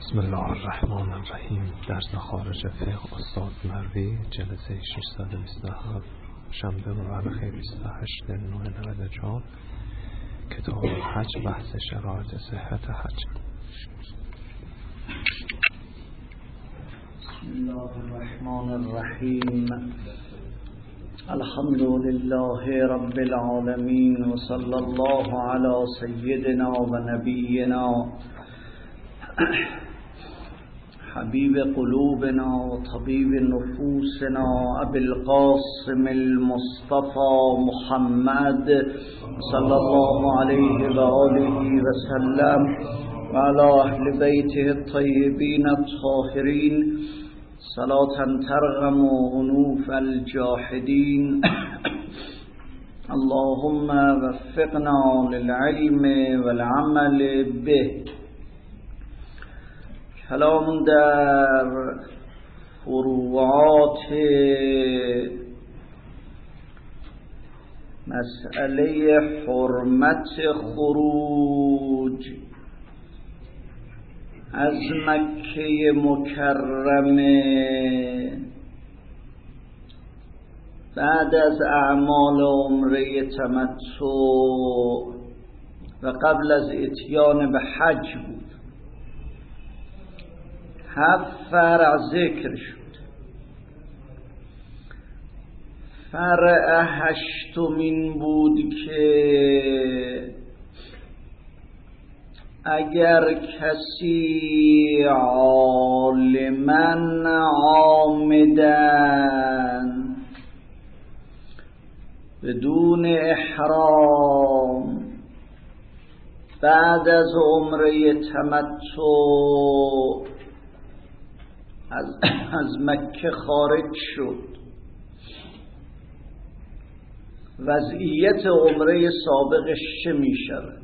بسم الله الرحمن الرحیم. درس خارج فقه استاد مروی، جلسه 627، شنبه مورخ 28/9/94، کتاب حج، بحث شرایط صحت حج. بسم الله الرحمن الرحیم. الحمد لله رب العالمین و صلی الله علی سیدنا و نبینا حبیب قلوبنا و طبیب نفوسنا ابی القاسم المصطفى محمد صلی الله علیه و آله و سلم و علی اهل بیته الطیبین الطاهرین صلاة ترغم عنوف الجاحدین. اللهم وفقنا للعلم والعمل به. کلام در فروعات مسئله حرمت خروج از مکه مکرمه بعد از اعمال عمره تمتع و قبل از اتیان به حج بود. 7 فرع ذکر شد. فرع 8مین بود که اگر کسی عالماً عامداً بدون احرام بعد از عمره تمتع از مکه خارج شد، وضعیت عمره سابقش چه می شود؟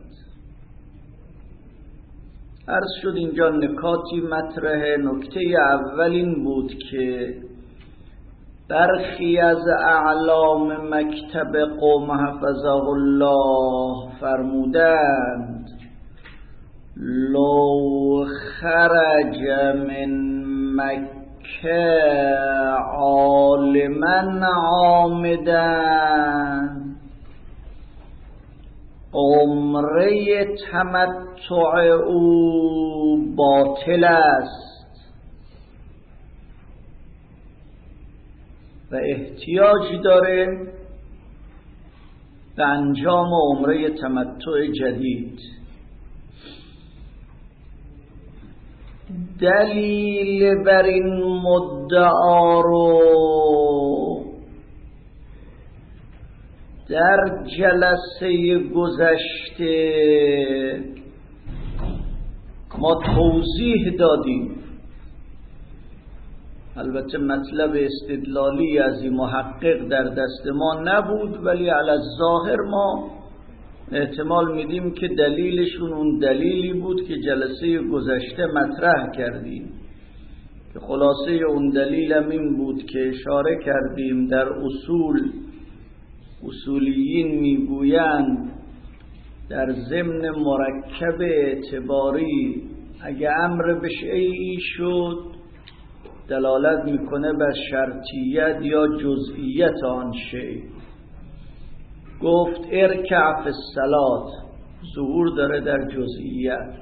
عرض شد اینجا نکاتی مطرحه. نکته اول این بود که برخی از اعلام مکتب قوم حفظه الله فرمودند لو خرج من مکه عالما عامدا عمره تمتع او باطل است و احتیاج داره به انجام عمره تمتع جدید. دلیل بر این مدعا رو در جلسه گذشته ما توضیح دادیم. البته مطلب استدلالی از این محقق در دست ما نبود، ولی علی الظاهر ما احتمال میدیم که دلیلشون اون دلیلی بود که جلسه گذشته مطرح کردیم، که خلاصه اون دلیلم این بود که اشاره کردیم در اصولیین میگویند در ضمن مرکب اعتباری اگه امر به شیئی شد دلالت میکنه بر شرطیت یا جزئیت آن شیء. گفت ارکع فی الصلاة، ظهور داره در جزئیت.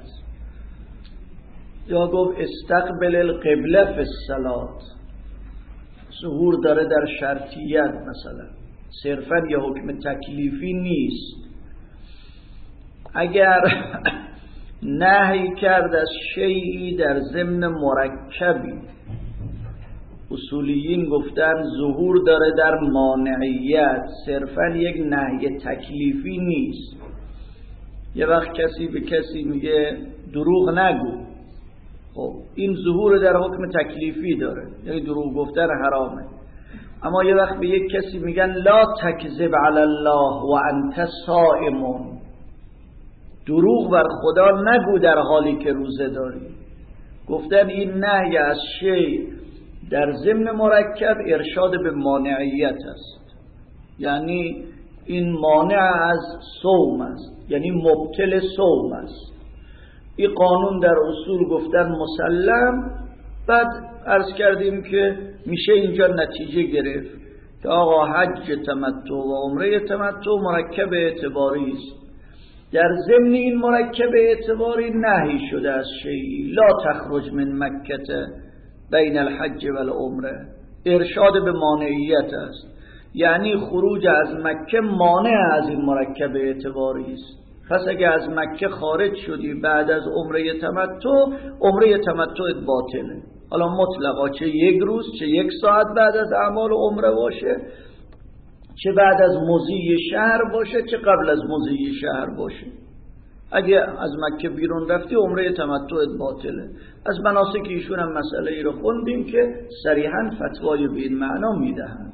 یا گفت استقبل القبله فی الصلاة، ظهور داره در شرطیت. مثلا صرفا یه حکم تکلیفی نیست. اگر نهی کرد از شیئی در ضمن مرکبی، اصولیین گفتن ظهور داره در مانعیت، صرفا یک نهی تکلیفی نیست. یه وقت کسی به کسی میگه دروغ نگو، خب این ظهور در حکم تکلیفی داره، یعنی دروغ گفتن حرامه. اما یه وقت به یک کسی میگن لا تکذب علی الله و انت صائم، دروغ بر خدا نگو در حالی که روزه داری. گفتن این نهی از شیء در ضمن مرکب ارشاد به مانعیت است، یعنی این مانع از صوم است، یعنی مبطل صوم است. این قانون در اصول گفتن مسلم. بعد عرض کردیم که میشه اینجا نتیجه گرفت که آقا حج تمتع و عمره تمتع مرکب اعتباری است. در ضمن این مرکب اعتباری نهی شده از شیئی لا تخرج من مکه بین الحج و العمره، ارشاد به مانعیت است، یعنی خروج از مکه مانع از این مرکب اعتباری است. پس اگه از مکه خارج شدی بعد از عمره تمتع باطله، حالا مطلقا چه یک روز چه یک ساعت بعد از اعمال عمره باشه، چه بعد از مضی شهر باشه چه قبل از مضی شهر باشه. اگه از مکه بیرون رفتی عمره تمتعت باطله. از مناسک ایشون هم مسئله ای رو خوندیم که صریحا فتوای به این معنا میدهند.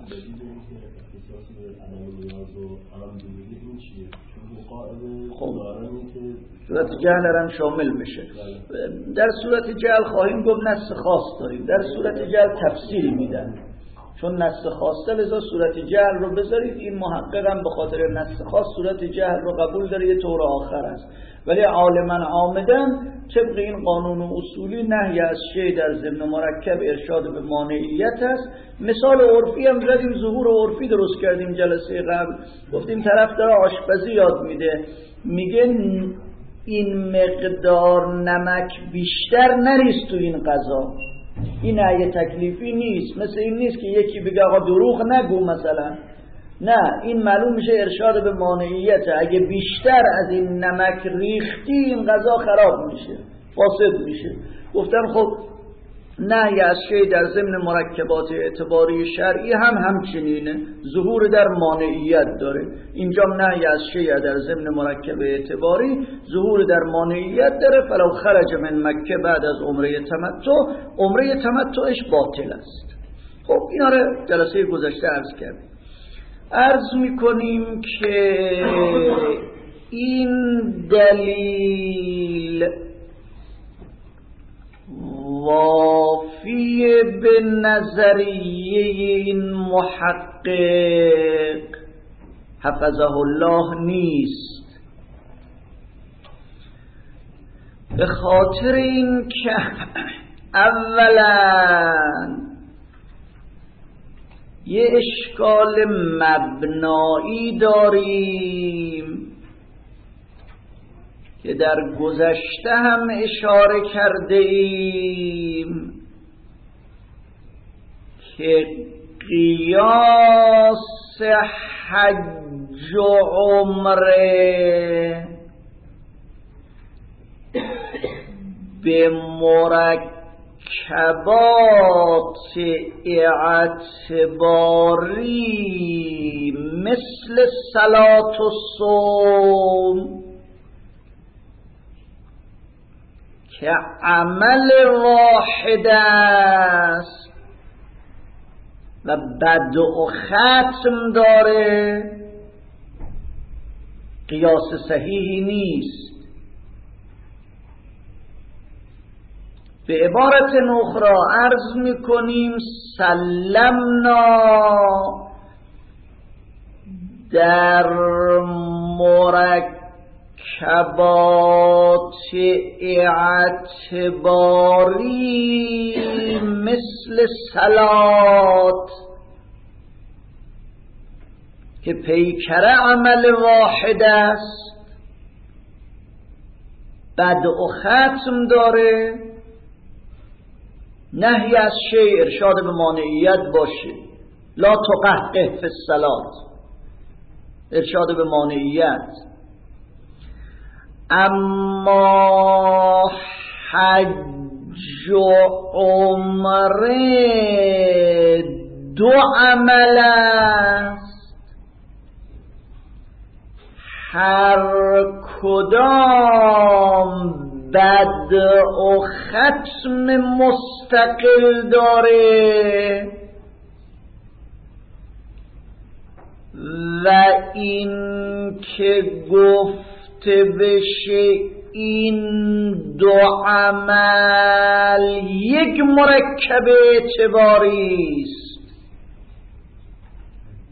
خب صورت جهل هم شامل بشه. در صورت جهل خواهیم گفت نص خاص داریم، در صورت جهل تفسیری میدن، چون نص خاصه لذا صورت جهل رو بذارید. این محقق هم به خاطر نص خاص صورت جهل رو قبول داره، یه طور آخر است، ولی عالما عامدن طبق این قانون و اصولی نهی از شی در ضمن مرکب ارشاد به مانعیت است. مثال عرفی هم زدیم، ظهور عرفی درست کردیم جلسه قبل، گفتیم طرف داره آشپزی یاد میده، میگه این مقدار نمک بیشتر نریز تو این غذا. این نهی تکلیفی نیست، مثل این نیست که یکی بگه آقا دروغ نگو مثلا، نه، این معلوم میشه ارشاد به مانعیت. اگه بیشتر از این نمک ریختی این غذا خراب میشه، فاسد میشه. گفتن خب نهی از شی در ضمن مرکبات اعتباری شرعی هم همچنینه، ظهور در مانعیت داره. اینجا نهی از شی در ضمن مرکب اعتباری ظهور در مانعیت داره. فلو خرج من مکه بعد از عمره تمتعش باطل است. خب اینا رو جلسه گذشته عرض کردیم. عرض میکنیم که این دلیل وافی به نظریه این محقق حفظه الله نیست، به خاطر این که اولا یه اشکال مبنایی داریم که در گذشته هم اشاره کرده ایم که قیاس حج و عمره به مرکبات اعتباری مثل صلات و صوم که عمل واحد است و بدء و ختم داره قیاس صحیحی نیست. به عبارت اخرى عرض میکنیم سلمنا در مرکبات اعتباری مثل صلات که پیکر عمل واحد است، بدء و ختم داره، نهی از شیء ارشاد به مانعیت باشه، لا تقهقه فی الصلات ارشاد به مانعیت. اما حج و عمره دو عمل است، هر کدام بدء و ختم مستقل داره و این که گفته بشه این دو عمل یک مرکب اعتباری است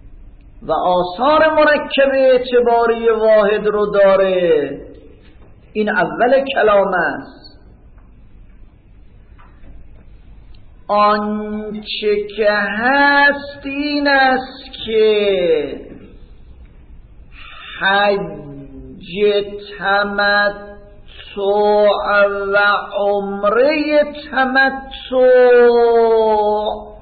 و آثار مرکب اعتباری واحد رو داره، این اول کلام است. آنچه که هست این است که حج تمتع و عمره تمتع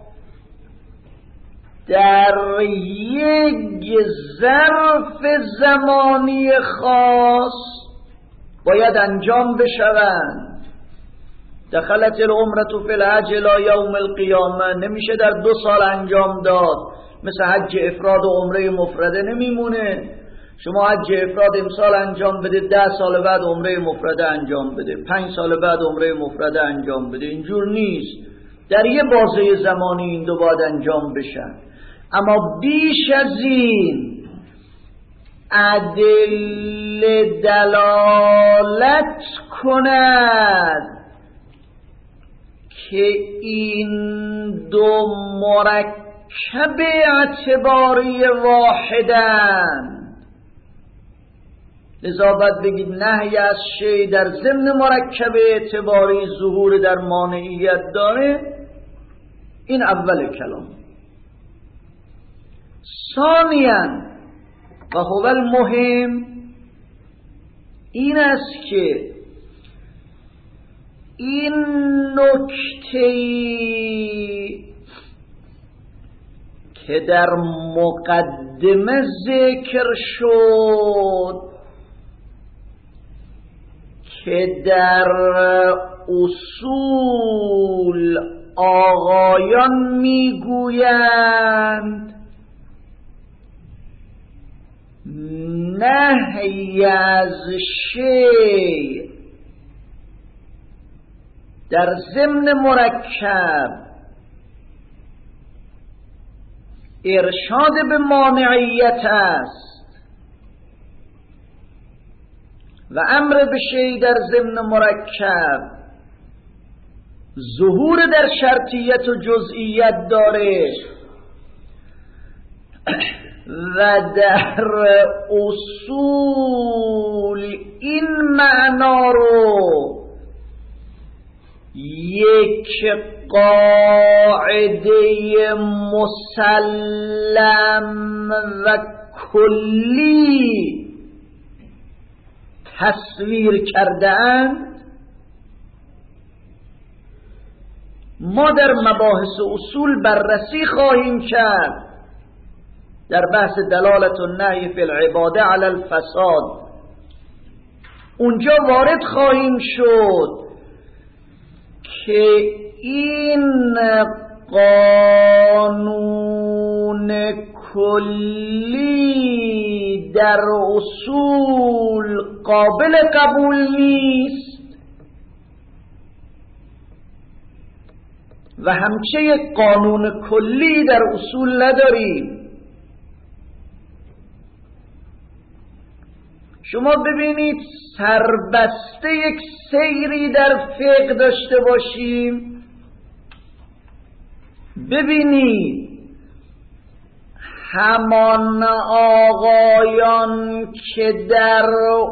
در یک ظرف زمانی خاص باید انجام بشوند. دخلت العمرة فی الحج الی یوم القیامه، نمیشه در 2 سال انجام داد. مثل حج افراد و عمره مفرده نمیمونه. شما حج افراد امسال انجام بده، 10 سال بعد عمره مفرده انجام بده، 5 سال بعد عمره مفرده انجام بده. اینجور نیست. در یه بازه زمانی این دو باید انجام بشن. اما بیش از این ادله دلالت کند که این دو مرکب اعتباری واحدند. لذا باید بگید نهی از شی در ضمن مرکب اعتباری ظهور در مانعیت داره. این اول کلام. ثانیاً و هو المهم این است که این نکته‌ای که در مقدمه ذکر شد که در اصول آقایان میگویند نهی از شیء در ضمن مرکب ارشاد به مانعیت است و امر به شیء در ضمن مرکب ظهور در شرطیت و جزئیت داره و در اصول این معنا رو یک قاعده مسلم و کلی تصویر کردند. ما در مباحث اصول بررسی خواهیم کرد در بحث دلالت النهی فی العباده علی الفساد. اونجا وارد خواهیم شد که این قانون کلی در اصول قابل قبول نیست و همچه یک قانون کلی در اصول نداریم. شما ببینید سربسته یک سیری در فقه داشته باشیم، ببینید همان آقایان که در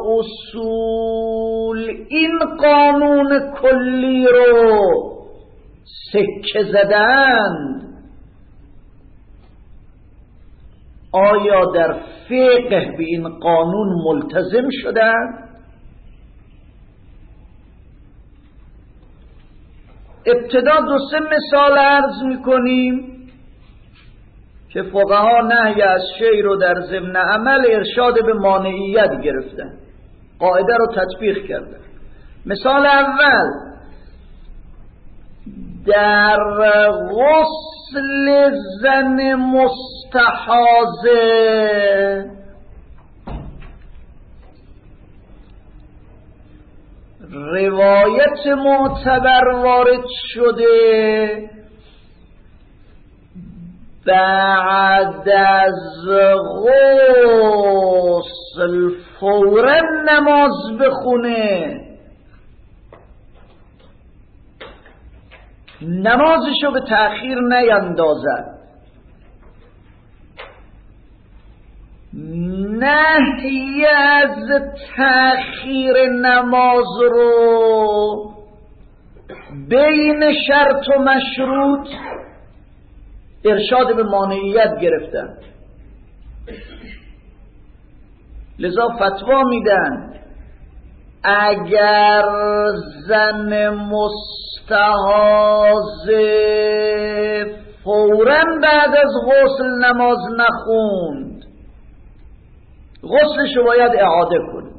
اصول این قانون کلی رو سکه زدند، آیا در فقه به این قانون ملتزم شدند؟ ابتدا 2-3 مثال عرض میکنیم که فقها نهی از شی رو در ضمن عمل ارشاد به مانعیت گرفتن، قاعده رو تطبیق کردن. مثال اول، در غسل زن مستحاضه روایت معتبر وارد شده بعد از غسل فوراً نماز بخونه، نمازشو به تأخیر نیندازد، نهی از تأخیر نماز رو بین شرط و مشروط ارشاد به مانعیت گرفتن، لذا فتوا میدن اگر زن مستحاضه فوراً بعد از غسل نماز نخوند، غسلشو باید اعاده کنه.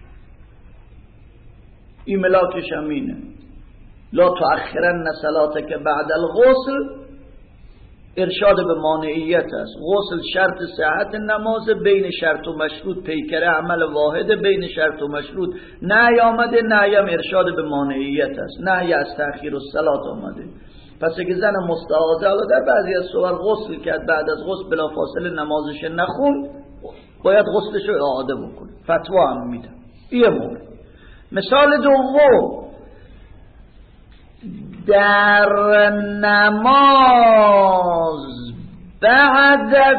این ملاکش همینه، لا تؤخرن صلاتک بعد الغسل، ارشاد به مانعیت است. غسل شرط صحت نماز، بین شرط و مشروط پیکره عمل واحد، بین شرط و مشروط نهی آمده، نهی هم ارشاد به مانعیت است، نهی از تأخیر الصلاة آمده. پس اگه زن مستحاضه حالا در بعضی از صور غسل کرد، بعد از غسل بلافاصله نمازش نخوند، باید غسلش رو اعاده بکنه. فتوا هم میدم. یه مورد. مثال دوم، در نماز بعد از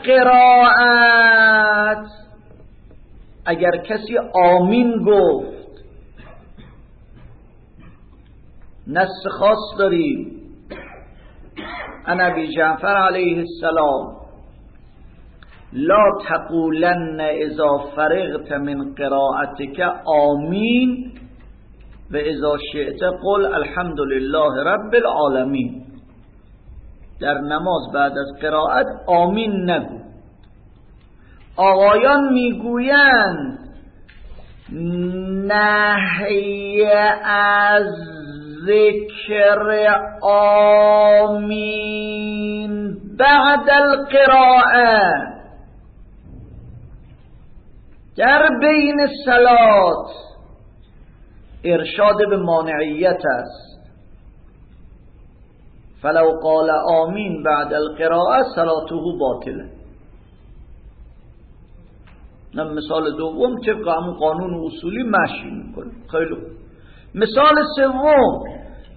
قرائت اگر کسی آمین گفت، نص خاص داریم عن ابی جعفر علیه السلام لا تقولن اذا فرغت من قراءتك آمین و اذا شئت قل الحمد لله رب العالمین. در نماز بعد از قرائت آمین نگو. آقایان میگویند نهی از ذکر آمین بعد القراءه در بین صلات ارشاد به مانعیت است. فلو قال آمین بعد القراءه صلاته باطله. مثال دوم طبق همون قانون اصولی مشی میکنه. خیلی خوب. مثال سوم،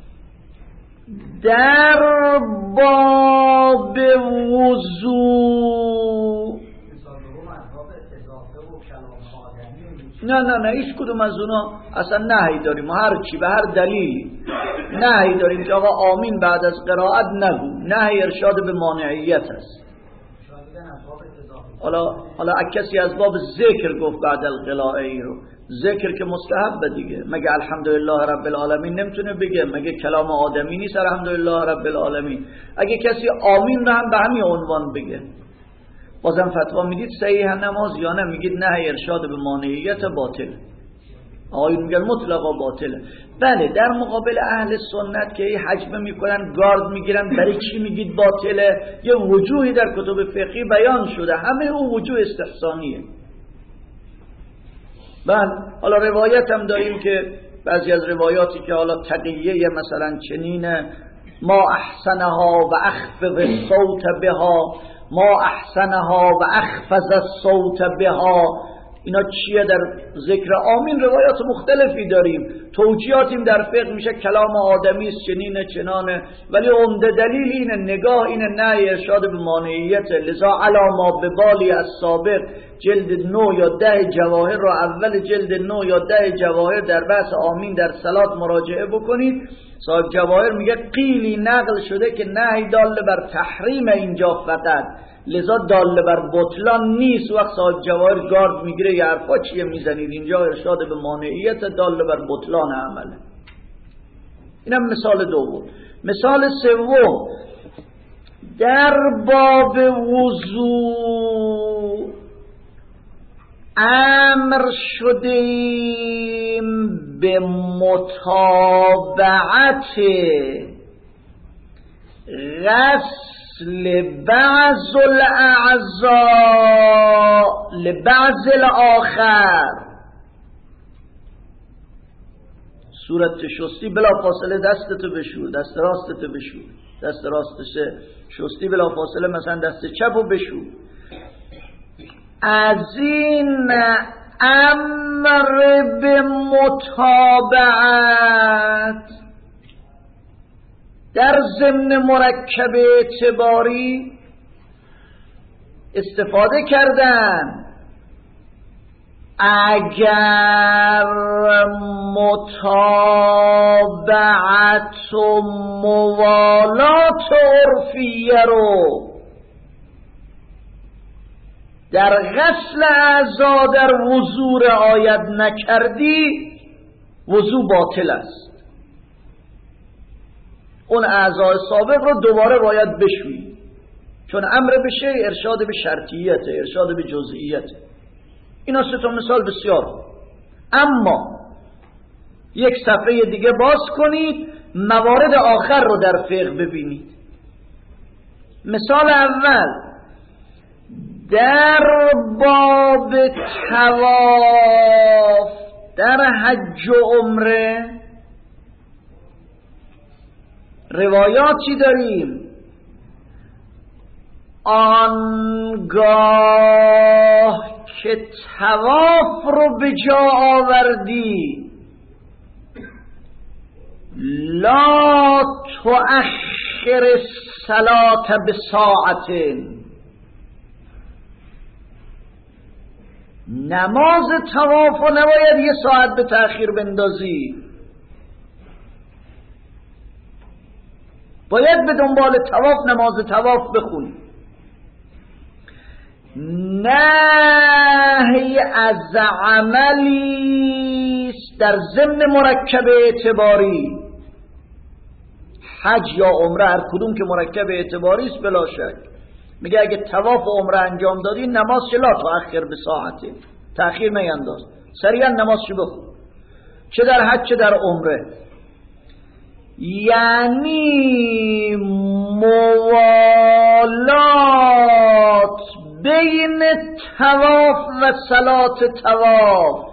در باب وضو، نه هیچ کدوم از اونا اصلا نهی داریم، هر چی به هر دلیلی نهی داریم که آقا آمین بعد از قرائت نگو، نهی ارشاد به مانعیت است. حالا کسی از باب ذکر گفت بعد القراءه ای رو، ذکر که مستحب دیگه، مگه الحمدلله رب العالمین نمیتونه بگه؟ مگه کلام آدمی نیست الحمدلله رب العالمین؟ اگه کسی آمین رو هم به همین عنوان بگه، بازم فتوا میدید صحیح نماز یا نه؟ میگید نه ارشاد به مانعیت باطل. آقایون میگن مطلقا باطله. بله، در مقابل اهل سنت که حجم میکنن، گارد میگیرن، برای چی میگید باطله؟ یه وجوهی در کتب فقهی بیان شده، همه اون وجوه استحسانیه. بله، حالا روایت هم داریم که بعضی از روایاتی که حالا تقییه مثلا چنینه، ما احسنها و اخفض الصوت بها، ما احسنها و اخفض الصوت بها، اینا چیه؟ در ذکر آمین روایات مختلفی داریم، توجیهاتیم در فقه میشه کلام آدمی است چنینه چنانه، ولی عمده دلیل اینه، نگاه اینه، نه ارشاد به مانعیت. لذا علاما به بالی از سابق جلد 9 یا 10 جواهر را، اول جلد 9 یا 10 جواهر در بحث آمین در صلات مراجعه بکنید. صاحب جواهر میگه قیلی نقل شده که نهی دال بر تحریم اینجا فقط، لذا دال بر بطلان نیست. وقت صاحب جواهر گارد میگیره یه حرفا چیه میزنید، اینجا ارشاد به مانعیت، دال بر بطلان عمله. اینم مثال دوم. مثال سوم، در باب وضو امر شدیم به متابعت غسل بعض الاعضاء لبعض الاخر. صورت شستی بلا فاصله دستتو بشور، دست راستتو بشور، دست راستش شستی بلا فاصله مثلا دست چپو بشور. از این امر به متابعت در ضمن مرکب اعتباری استفاده کردن. اگر متابعت و موالات عرفیه رو در غسل اعضا در وضو رعایت نکردی وضو باطل است. اون اعضای سابق رو دوباره باید بشویی، چون امر به شیء ارشاد به شرطیته، ارشاد به جزئیته. اینا سه تا مثال بسیار. اما یک صفحه دیگه باز کنید، موارد آخر رو در فقه ببینید. مثال اول در باب طواف در حج و عمره روایاتی داریم آنگاه که طواف رو به جا آوردی لا تؤخر الصلاة بساعت، نماز طواف رو نباید یه ساعت به تأخیر بندازی، باید به دنبال طواف نماز طواف بخونی. نهی از عملی در ضمن مرکب اعتباری، حج یا عمره هر کدوم که مرکب اعتباری است بلا شک. میگه اگه طواف و عمره انجام دادی نماز لا تؤخر به ساعته، تأخیر نینداز، سریعا نمازشو بخون، چه در حج چه در عمره. یعنی موالات بین طواف و صلات طواف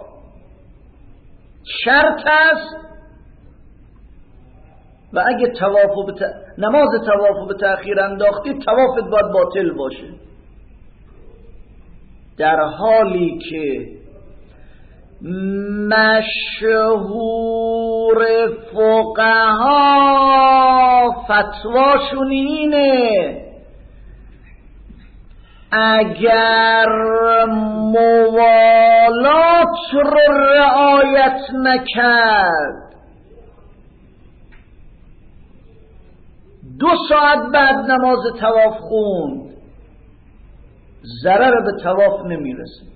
شرط است و اگه نماز طواف به تأخیر انداختی طوافت باید باطل باشه، در حالی که مشهور فقها فتواشون اینه اگر موالات رو رعایت نکرد 2 ساعت بعد نماز طواف خوند ضرر به طواف نمیرسه.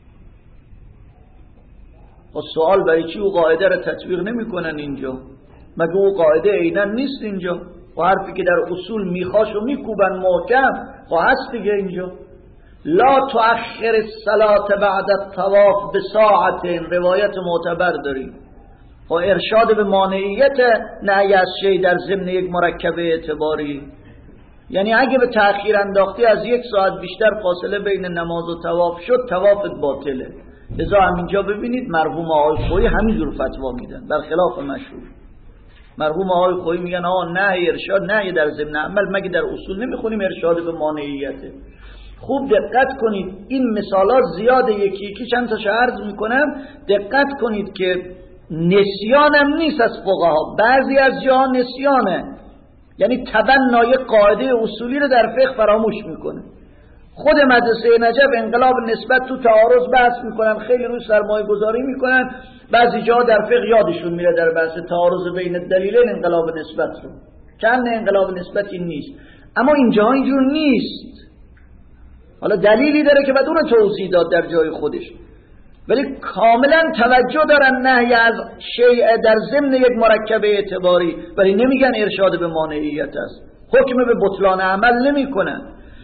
و سوال برای چی او قاعده رو تطبیق نمی کنن اینجا؟ مگه او قاعده عیناً نیست اینجا؟ و حرفی که در اصول میخواش و میکوبن محکم و هست دیگه اینجا. لا تؤخر الصلاة بعد الطواف بساعت، روایت معتبر داریم و ارشاد به مانعیت نهی از شیء در ضمن یک مرکب اعتباری. یعنی اگه به تأخیر انداختی از 1 ساعت بیشتر فاصله بین نماز و طواف شد طوافت باطله. لذا همینجا ببینید مرحوم آقای خویی همینجور فتوا میدن برخلاف مشهور. مرحوم آقای خویی میگن نهی ارشاد نهی در ضمن عمل، مگه در اصول نمیخونیم ارشاد به مانعیته؟ خوب دقت کنید، این مثالات زیاده، یکی یکی چند تا عرض میکنم، دقت کنید که نسیانم نیست از فقها، بعضی از جاها نسیانه، یعنی تبنای قاعده اصولی رو در فقه فراموش میکنه. خود مدرسه نجف انقلاب نسبت تو تعارض بحث میکنن، خیلی روی سرمایه گذاری میکنن، بعضی جاها در فقه یادشون میره در بحث تعارض بین دلیلین انقلاب نسبت رو، چند انقلاب نسبتی نیست، اما اینجا اینجور نیست. حالا دلیلی داره که بعد اون توضیح داد در جای خودش، ولی کاملا توجه دارن نهی از شیء در ضمن یک مرکب اعتباری، ولی نمیگن ارشاد به مانعیت است، حکم به بطلان عمل نمیکنن.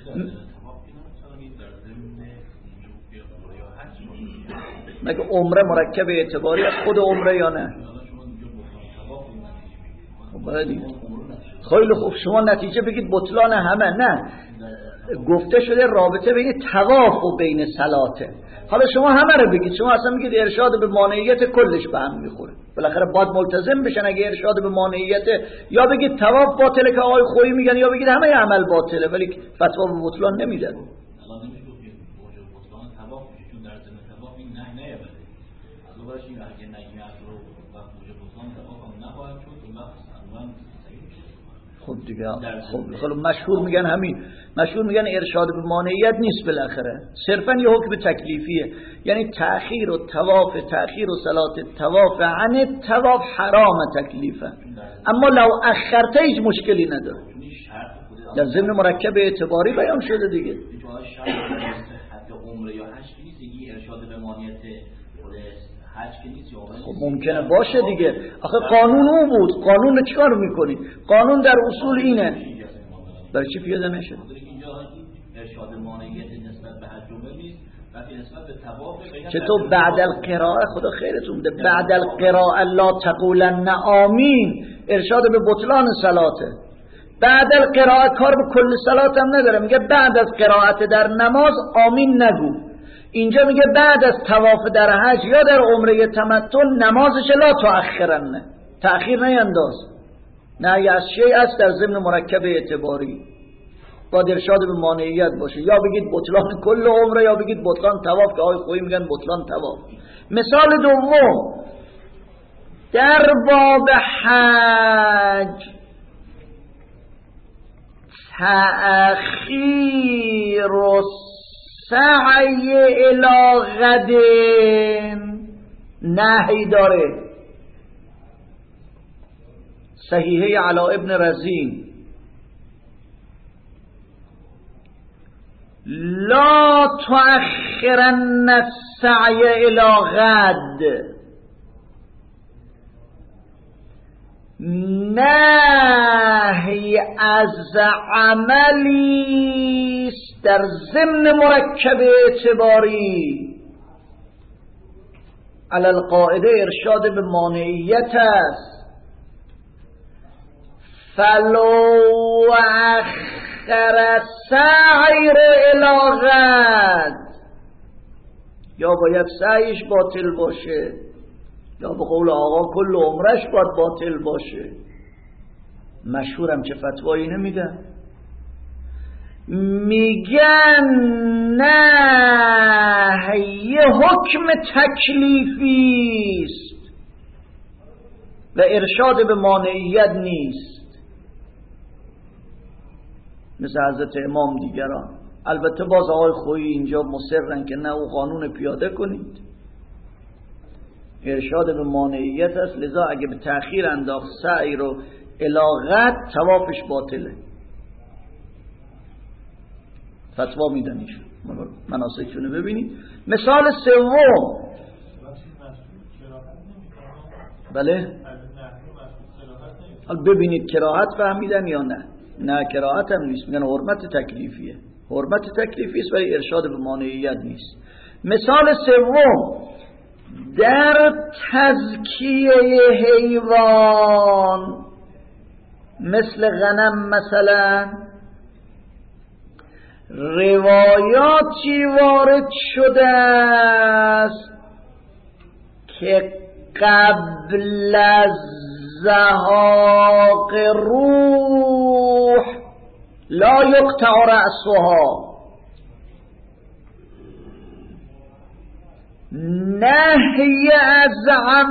مگه عمره مرکب اعتباری از خود عمره یا نه؟ خیلی خوب، شما نتیجه بگید بطلان همه، نه، گفته شده رابطه بین طواف و بین صلاته. حالا شما همه رو بگید، شما اصلا میگید ارشاد به مانعیت کلش به هم میخوره، بالاخره باید ملتزم بشن اگه ارشاد به مانعیت، یا بگید طواف باطله که آقای خویی میگن، یا بگید همه عمل باطله ولی فتوا به بطلان نمیدن. خب دیگه خب مشهور میگن همین، مشهور میگن ارشاد به مانعیت نیست، بالاخره صرفا یه حکم تکلیفیه. یعنی تأخیر و طواف، تأخیر و صلات طواف عن طواف حرام تکلیفا، اما لو اخرته هیچ مشکلی نداره، در ضمن مرکب اعتباری بیان شده دیگه. حتی عمره یا حج نیست دیگه، ارشاد به مانعیت حج که نیست. خب ممکنه باشه دیگه، آخه قانون اون بود. قانون رو چیکار میکنی؟ قانون در اصول اینه. برای چی پیاده نشه؟ اینجا ارشاد مانعیت نسبت به حج عمره نیست، وقتی نسبت به طواف چطور بعد القراءه، خدا خیرتون بده، بعد القراءه لا تقولن آمین ارشاد به بطلان صلاته. بعد القراءه کار به کل صلات هم نداره، میگه بعد از قرائت در نماز آمین نگو. اینجا میگه بعد از طواف در حج یا در عمره تمتع نمازش لا تؤخرن، تأخیر نینداز. نه از شیء است در ضمن مرکب اعتباری، با ارشاد به مانعیت باشه، یا بگید بطلان کل عمره یا بگید بطلان طواف، که آقای خویی میگن بطلان طواف. مثال دوم در باب حج، تأخیر و سعی الی غد نهی داره. صحیحه علا ابن رزین لا تؤخرن السعی الی غد، نهی از عملی در ضمن مرکب اعتباری علی القاعده ارشاد به مانعیت است. فلو اخر سعیر الی غد، یا باید سعیش باطل باشه یا به قول آقا کل عمرش باید باطل باشه. مشهورم چه فتوایی نمیدن، میگن نه یه حکم تکلیفی است و ارشاد به مانعیت نیست، مثل حضرت امام دیگران. البته باز آقای خویی اینجا مصرن که نه، او قانون پیاده کنید، ارشاد به مانعیت است، لذا اگه به تأخیر انداخت سعی رو الی غد طوافش باطله. فتوا میدن ایشون، مناسکشونه ببینید. مثال سوم، بله حال ببینید کراهت فهمیدن یا نه. نه کراهت هم نیست، میگن حرمت تکلیفیه، حرمت تکلیفی است ولی ارشاد به مانعیت نیست. مثال سوم در تزکیه حیوان، مثل غنم مثلا، روایاتی وارد شده است که قبل از زهاق روح لا یقطع رأسها، نهی از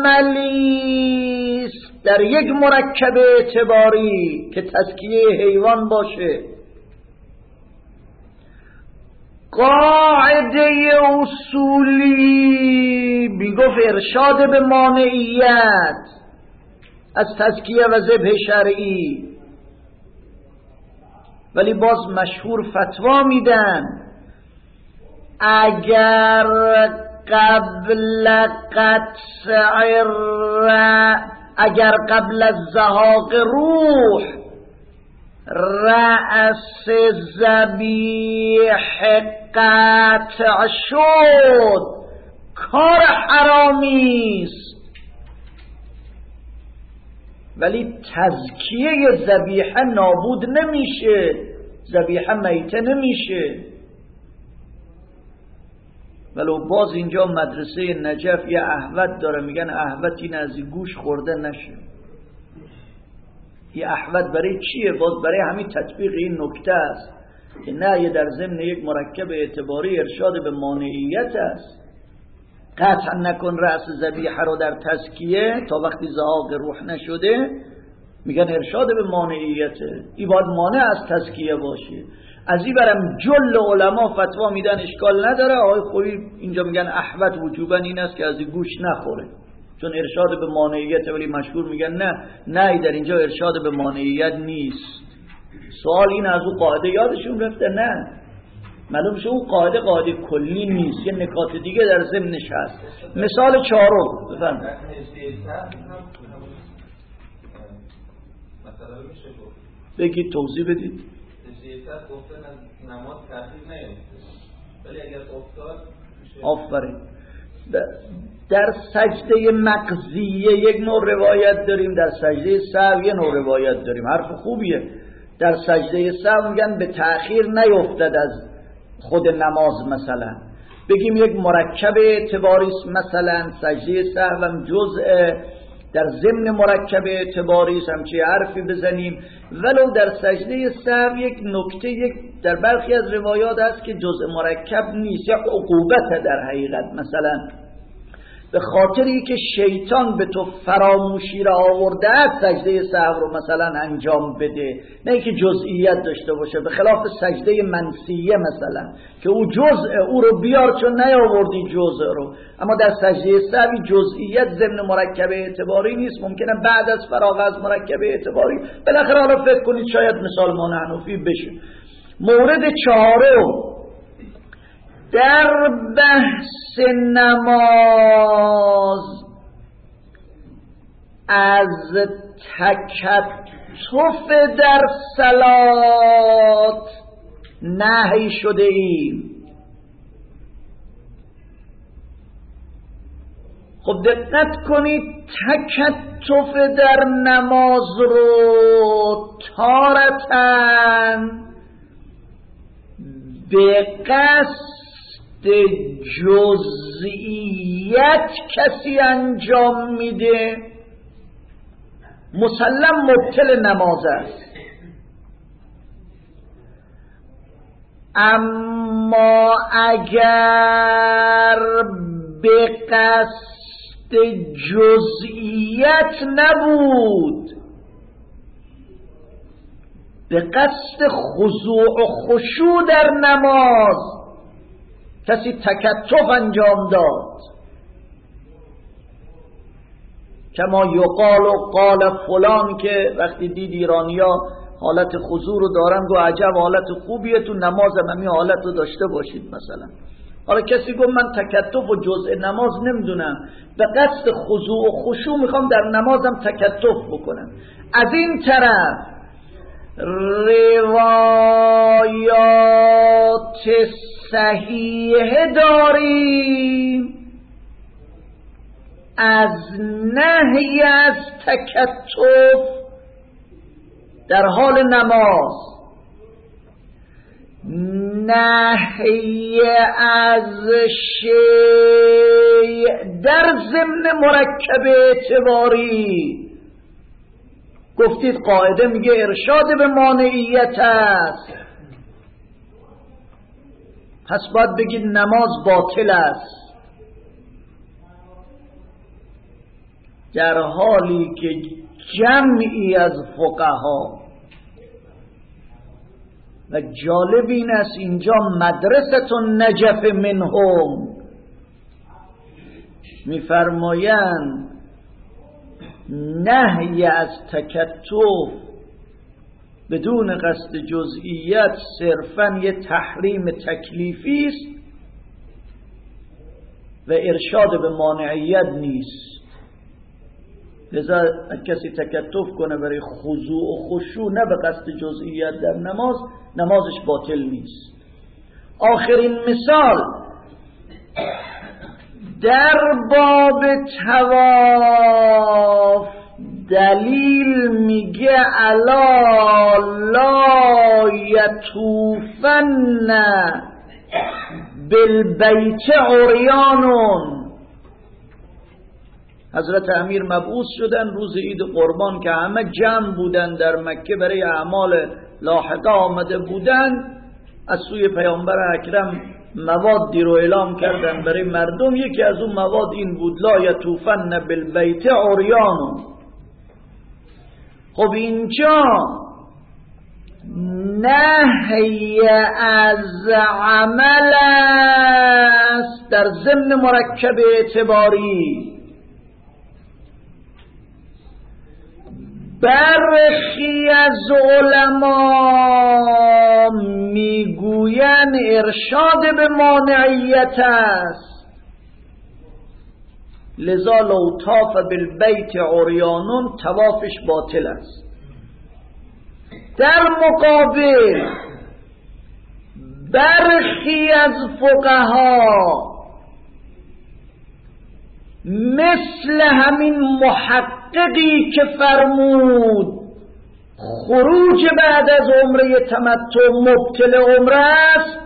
عملی در یک مرکب اعتباری که تزکیه حیوان باشه. قاعده اصولی میگفت ارشاد به مانعیت از تزکیه و ذبح شرعی، ولی باز مشهور فتوا میدن اگر قبل از زهاق روح رأس ذبیح قطع شد کار حرامی است، ولی تزکیه ذبیحه نابود نمیشه، ذبیحه میته نمیشه. ولو باز اینجا مدرسه نجف یه احوت داره، میگن احوت این از گوش خورده نشه. یه احوت برای چیه؟ باز برای همین تطبیق این نکته است که نه، یه در ضمن یک مرکب اعتباری ارشاد به مانعیت است. قطع نکن رأس ذبیحه رو در تزکیه تا وقتی زهاق روح نشده، میگن ارشاد به مانعیته، این باید مانع از تزکیه باشه. از این برم جل علما فتوا میدن اشکال نداره. آقای خویی اینجا میگن احوط وجوبا این است که از این گوش نخوره، چون ارشاد به مانعیت، ولی مشهور میگن نه در اینجا ارشاد به مانعیت نیست. سوال این از اون قاعده یادشون رفته؟ نه، معلوم شد اون قاعده کلی نیست، یه نکات دیگه در ضمنش هست. مثال چهارم بفرمایید. مثلا میشه گفت بگید، توضیح بدید. سیاست گفتن از نماز تأخیر نیفته، ولی اگر افتاد آفرین. در سجده مقضیه یک نوع روایت داریم، در سجده سهو یه نوع روایت داریم. حرف خوبیه. در سجده سهو میگن به تأخیر نیفتد از خود نماز. مثلا بگیم یک مرکب اعتباری است، مثلا سجده سهو هم جزء در ضمن مرکب اعتباری است، همچه حرفی بزنیم. ولو در سجده سهو یک نکته در برخی از روایات هست که جزء مرکب نیست، یک عقوبت در حقیقت. مثلا به خاطری که شیطان به تو فراموشی را آورده است سجده سهو رو مثلا انجام بده، نه اینکه جزئیت داشته باشه، به خلاف سجده منسیه مثلا که او جزء، او رو بیار چون نیاوردی جزء رو. اما در سجده سهو جزئیت ضمن مرکب اعتباری نیست، ممکنه بعد از فراغ از مرکب اعتباری. بالاخره حالا فکر کنید شاید مثال ما حنفی بشه. مورد چهارم در بحث نماز از تکتف در صلات نهی شده ایم. خب دقت کنید، تکتف در نماز رو تارتاً به قصد جزئیت کسی انجام میده، مسلم مبطل نماز است. اما اگر به قصد جزئیت نبود، به قصد خضوع و خشوع در نماز کسی تکتف انجام داد، کما یقال و قال فلان، که وقتی دید ایرانیا حالت خضوع رو دارن گو عجب حالت خوبیه، تو نمازم همین حالت رو داشته باشید مثلا. حالا کسی گفت من تکتف و جزء نماز نمیدونم، به قصد خضوع و خشوع میخوام در نمازم تکتف بکنم. از این طرف روایات صحیح داریم از نهی از تکتف در حال نماز، نهی از شیء در ضمن مرکب اعتباری. گفتید قاعده میگه ارشاد به مانعیت است، پس باید بگید نماز باطل است، در حالی که جمعی از فقها، و جالب این است اینجا مدرسه نجف منهم میفرمایند نهی از تکتف بدون قصد جزئیت صرفاً یه تحریم تکلیفی است و ارشاد به مانعیت نیست. لذا کسی تکتف کنه برای خضوع و خشوع نه به قصد جزئیت در نماز، نمازش باطل نیست. آخرین مثال در باب طواف دلیل میگه الا لا یطوفن بالبیت عریانون. حضرت امیر مبعوث شدن روز عید قربان که همه جمع بودن در مکه برای اعمال لاحقه آمده بودن، از سوی پیامبر اکرم موادی رو اعلام کردن برای مردم. یکی از اون مواد این بود لا یطوفن بالبیت عریانون. خب اینجا نهی از عمل است در ضمن مرکب اعتباری. برخی از علما میگویند ارشاد به مانعیت است، لذا لو طاف بالبیت عریانون طوافش باطل است. در مقابل برخی از فقها مثل همین محققی که فرمود خروج بعد از عمره تمتع مبطل عمره است،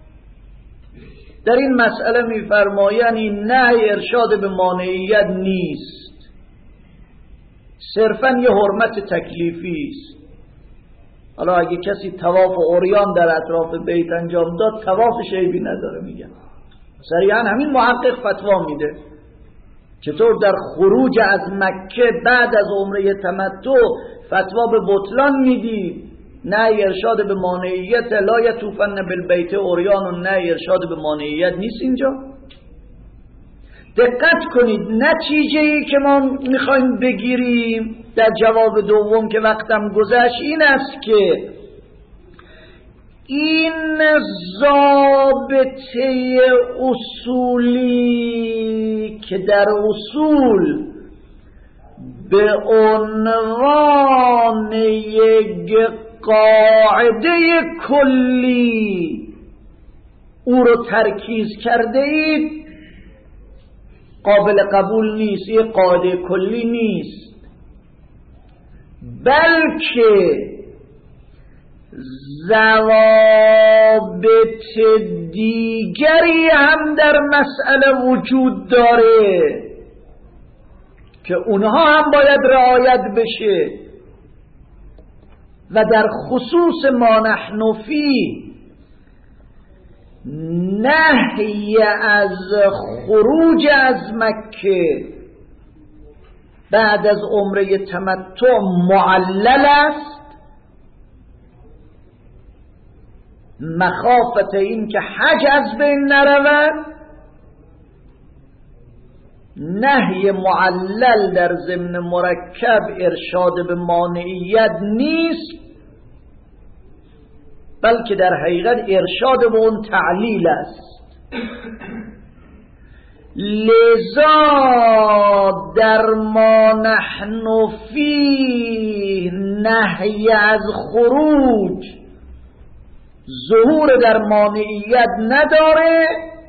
در این مسئله می‌فرمایند این نهی ارشاد به مانعیت نیست، صرفاً یه حرمت تکلیفی است. حالا اگه کسی طواف عریان در اطراف بیت انجام داد طوافش عیبی نداره، میگن صریحاً همین محقق فتوا میده. چطور در خروج از مکه بعد از عمره تمتع فتوا به بطلان میدی؟ نه ارشاد به مانعیت، لا یطوفن بالبیت عریان و نه ارشاد به مانعیت نیست. اینجا دقت کنید، نتیجه‌ای که ما میخوایم بگیریم در جواب دوم که وقتم گذشت این است که این ضابطه اصولی که در اصول به عنوان یک قاعده کلی او رو ترکیز کرده اید قابل قبول نیست، یک قاعده کلی نیست، بلکه ضوابط دیگری هم در مسئله وجود داره که اونها هم باید رعایت بشه و در خصوص ما نحن فیه نهی از خروج از مکه بعد از عمره تمتع معلل است، مخافت این که حج از بین نرود. نهی معلل در ضمن مرکب ارشاد به مانعیت نیست، بلکه در حقیقت ارشاد به اون تعلیل است. لذا در ما نحن فیه نهی از خروج ظهور در مانعیت نداره،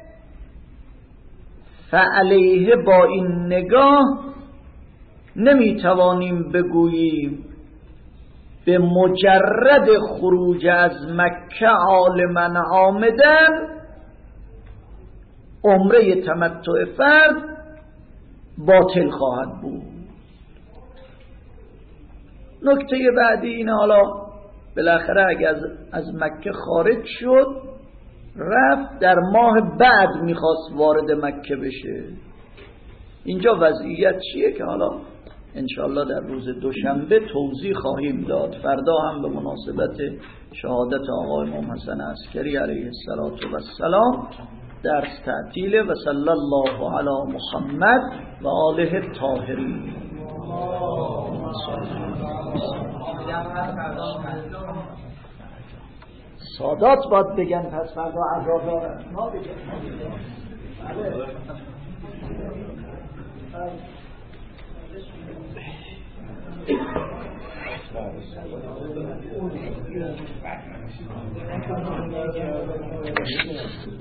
فعلیه با این نگاه نمیتوانیم بگوییم به مجرد خروج از مکه عالما عامدن عمره تمتع فرد باطل خواهد بود. نکته بعدی اینه، حالا بالاخره اگر از مکه خارج شد رفت در ماه بعد میخواست وارد مکه بشه، اینجا وضعیت چیه که حالا انشاءالله در روز دوشنبه توضیح خواهیم داد. فردا هم به مناسبت شهادت آقای امام حسن عسکری علیه السلام درس تعطیله و صلی الله علی محمد و آله الطاهرین. سادات باید بگن پس فردا عزادارن، ما بگن بله.